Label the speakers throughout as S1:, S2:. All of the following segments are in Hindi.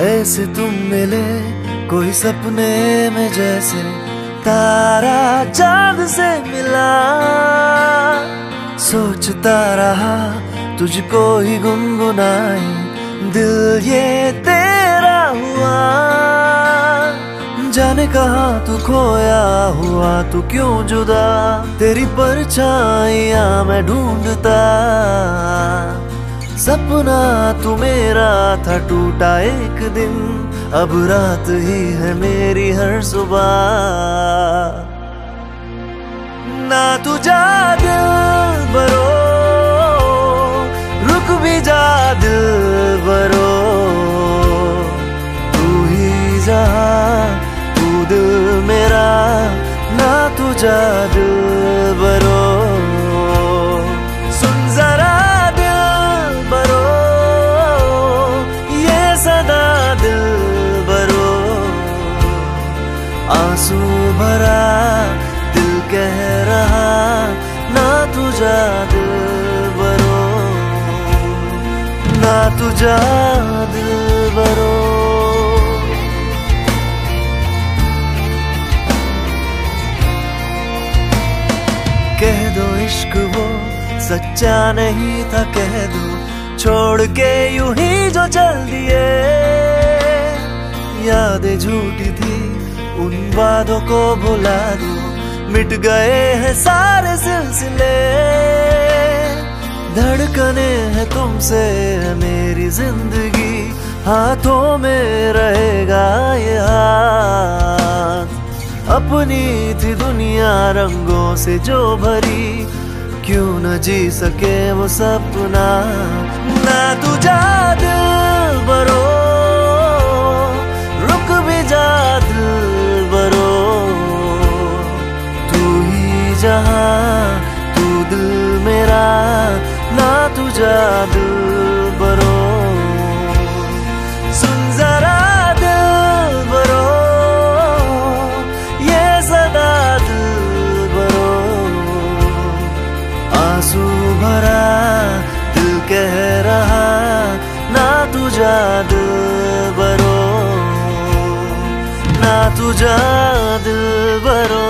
S1: ऐसे तुम मिले कोई सपने में, जैसे तारा चांद से मिला। सोचता रहा तुझको ही गुनगुनाए, दिल ये तेरा हुआ। जाने कहाँ तू खोया हुआ, तू क्यों जुदा, तेरी परछाइयाँ मैं ढूंढता। सपना तू मेरा था टूटा एक दिन, अब रात ही है मेरी हर सुबह। ना तू जा दिल बरो, रुक भी जा दिल बरो। तू ही जहाँ तू दिल मेरा, ना तू जा दिल बरो। सुन जरा दिल बरो, ये सदा दिल बरो। आंसू भरा दिल कह रहा, ना तू जा दिल बरो, ना तू जा दिल बरो। कह दो इश्क वो सच्चा नहीं था, कह दो छोड़ के यूं ही जो चल दिए। यादें झूठी थी उन वादों को भुला दो, मिट गए हैं सारे सिलसिले। धड़कने हैं तुमसे है मेरी जिंदगी, हाथों में रहेगा ये हाथ। अपनी थी दुनिया रंगों से जो भरी, क्यों न जी सके वो सपना। ना तू जा दिल बरो, रुक भी जा दिल बरो। तू ही जहाँ तू दिल मेरा, ना तू जा दिल बरो। सुन जरा दिल बरो, ये सदा दिल बरो। आंसू भरा दिल कह रहा, ना तू जा दिल बरो, ना तू जा दिल बरो।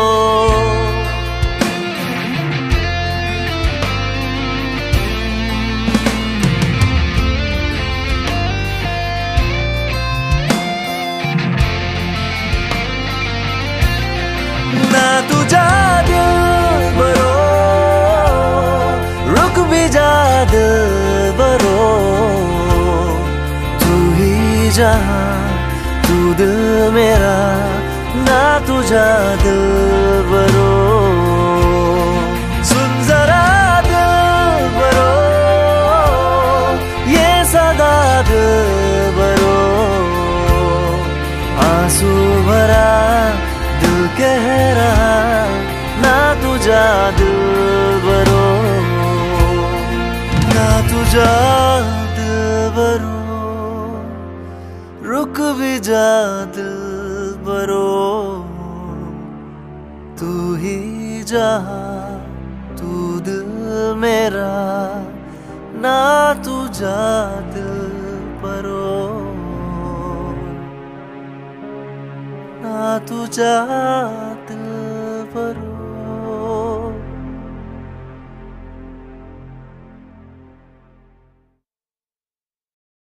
S1: ना तू जा दिल बरो, रुक भी जा दिल बरो। तू ही जहाँ तू दिल मेरा, ना तू जा दिल बरो। सुन जरा दिल बरो, ये सदा दिल बरो। आंसू भरा दिल कह रहा, ना तू जा दिल बरो, ना तू जा दिल बरो। रुक भी जा दिल बरो, तू ही जहाँ तू दिल मेरा, ना तू जा दिल बरो, ना तू जा दिल